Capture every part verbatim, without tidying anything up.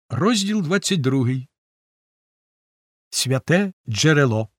Розділ двадцять другий. Святе джерело.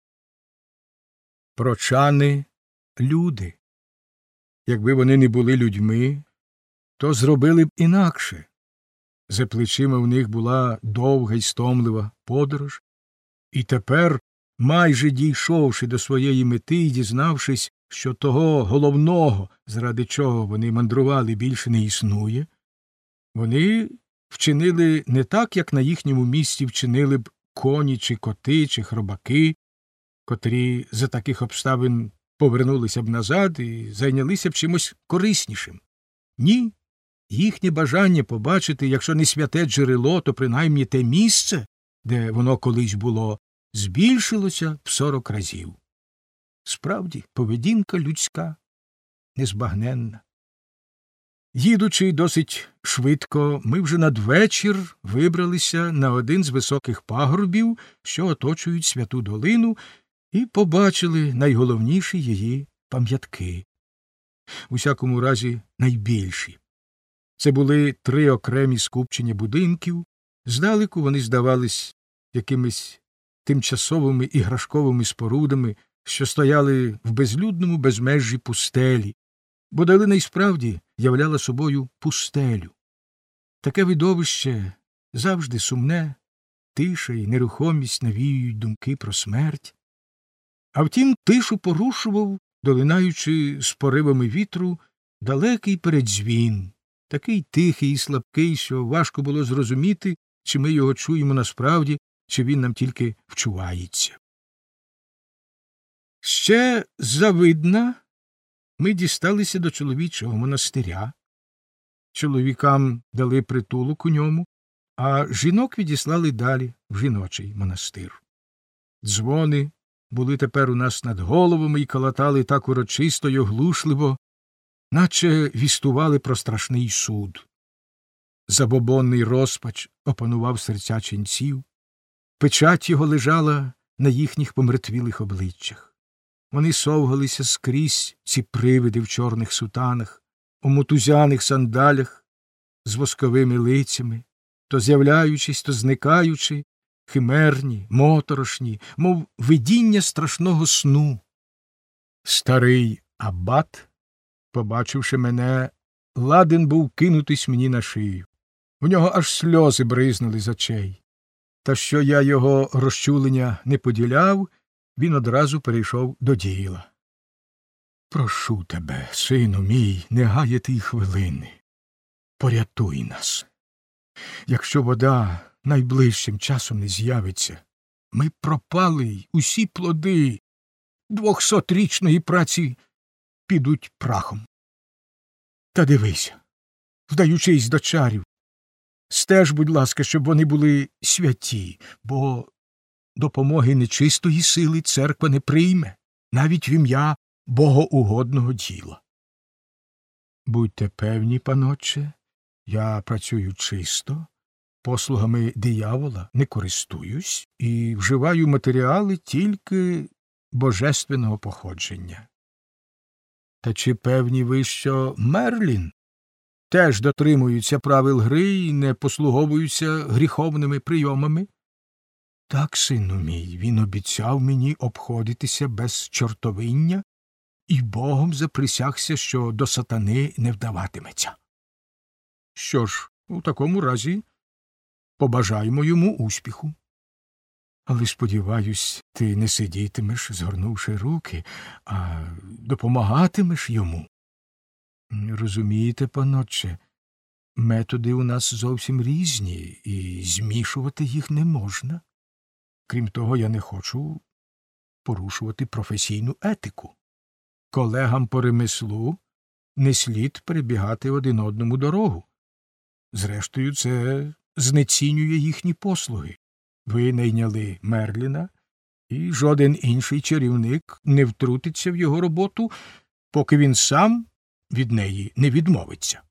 Прочани – люди. Якби вони не були людьми, то зробили б інакше. За плечима в них була довга й стомлива подорож, і тепер, майже дійшовши до своєї мети і дізнавшись, що того головного, заради чого вони мандрували, більше не існує, вони вчинили не так, як на їхньому місці вчинили б коні чи коти чи хробаки, котрі за таких обставин повернулися б назад і зайнялися б чимось кориснішим. Ні, їхнє бажання побачити, якщо не святе джерело, то принаймні те місце, де воно колись було, збільшилося в сорок разів. Справді, поведінка людська незбагненна. Їдучи досить швидко, ми вже надвечір вибралися на один з високих пагорбів, що оточують святу долину, і побачили найголовніші її пам'ятки. У всякому разі, найбільші. Це були три окремі скупчення будинків, здалеку вони здавались якимись тимчасовими іграшковими спорудами, що стояли в безлюдному безмежжі пустелі, бо долина й справді являла собою пустелю. Таке видовище завжди сумне, тиша й нерухомість навіюють думки про смерть. А втім, тишу порушував, долинаючи з поривами вітру, далекий передзвін, такий тихий і слабкий, що важко було зрозуміти, чи ми його чуємо насправді, чи він нам тільки вчувається. Ще завидна ми дісталися до чоловічого монастиря. Чоловікам дали притулок у ньому, а жінок відіслали далі в жіночий монастир. Дзвони були тепер у нас над головами і калатали так урочисто й оглушливо, наче вістували про страшний суд. Забобонний розпач опанував серця ченців, печать його лежала на їхніх помертвілих обличчях. Вони совгалися скрізь, ці привиди в чорних сутанах, у мотузяних сандалях, з восковими лицями, то з'являючись, то зникаючи, химерні, моторошні, мов видіння страшного сну. Старий аббат, побачивши мене, ладен був кинутись мені на шию. В нього аж сльози бризнули з очей. Та що я його розчулення не поділяв, він одразу перейшов до діла. «Прошу тебе, сину мій, не гаяти й хвилини. Порятуй нас. Якщо вода найближчим часом не з'явиться, ми пропали й усі плоди двохсотрічної праці підуть прахом. Та дивися, вдаючись до чарів, стеж, будь ласка, щоб вони були святі, бо допомоги нечистої сили церква не прийме, навіть в ім'я богоугодного діла. Будьте певні, панотче, я працюю чисто, послугами диявола не користуюсь і вживаю матеріали тільки божественного походження. Та чи певні ви, що Мерлін теж дотримуються правил гри і не послуговуються гріховними прийомами? Так, сину мій, він обіцяв мені обходитися без чортовиння і Богом заприсягся, що до сатани не вдаватиметься. Що ж, у такому разі побажаємо йому успіху. Але, сподіваюсь, ти не сидітимеш, згорнувши руки, а допомагатимеш йому. Розумієте, панотче, методи у нас зовсім різні, і змішувати їх не можна. Крім того, я не хочу порушувати професійну етику. Колегам по ремеслу не слід перебігати один одному дорогу. Зрештою, це знецінює їхні послуги. Ви найняли Мерліна, і жоден інший чарівник не втрутиться в його роботу, поки він сам від неї не відмовиться.